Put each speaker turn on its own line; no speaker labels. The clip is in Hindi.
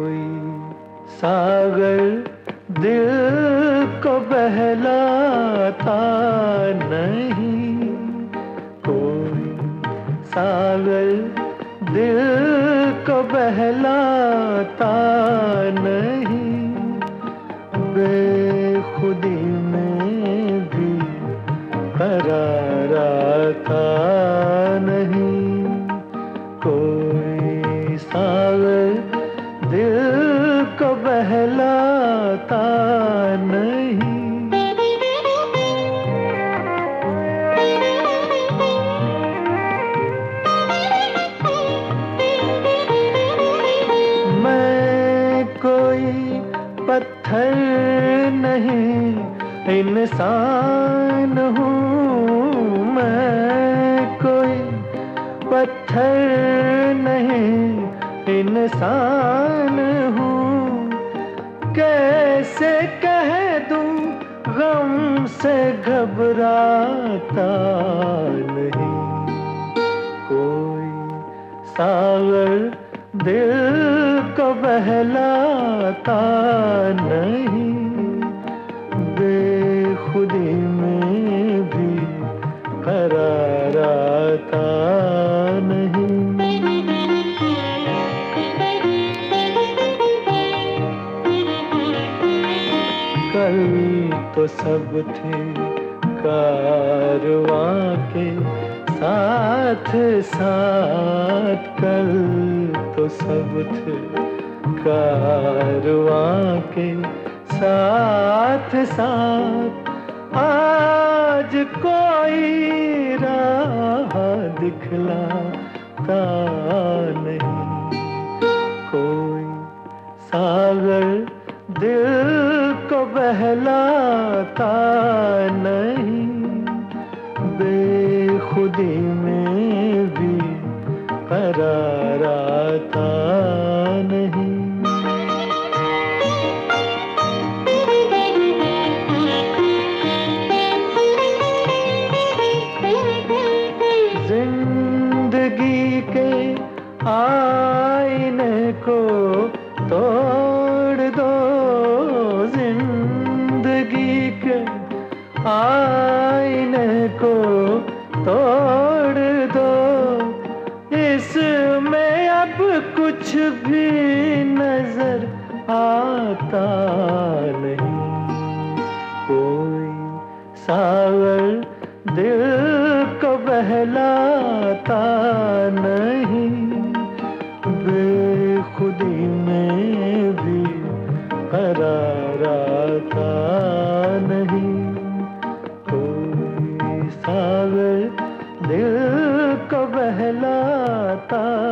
कोई सागर दिल को बहलाता नहीं, कोई सागर दिल को बहलाता नहीं, बेखुदी में भी करार आता नहीं, कोई सागर दिल को बहलाता नहीं। मैं कोई पत्थर नहीं इंसान हूँ, मैं कोई पत्थर नहीं इंसान हूँ, कैसे कह दूँ गम से घबराता नहीं, कोई सागर दिल को बहलाता नहीं, बेखुदी में भी करार आता नहीं। कल तो सब थे कारवां के साथ साथ, कल तो सब थे कारवां के साथ साथ, आज कोई राह दिखलाता नहीं, कोई सागर दिल को बहलाता नहीं, बेखुदी में भी करार आता नहीं। जिंदगी के आईने को तोड़ दो, जिंदगी के आईने को तोड़ दो, इसमें अब कुछ भी नजर आता नहीं, कोई सागर दिल को बहलाता नहीं, बेखुदी में भी करार आता नहीं, कोई सागर दिल को बहलाता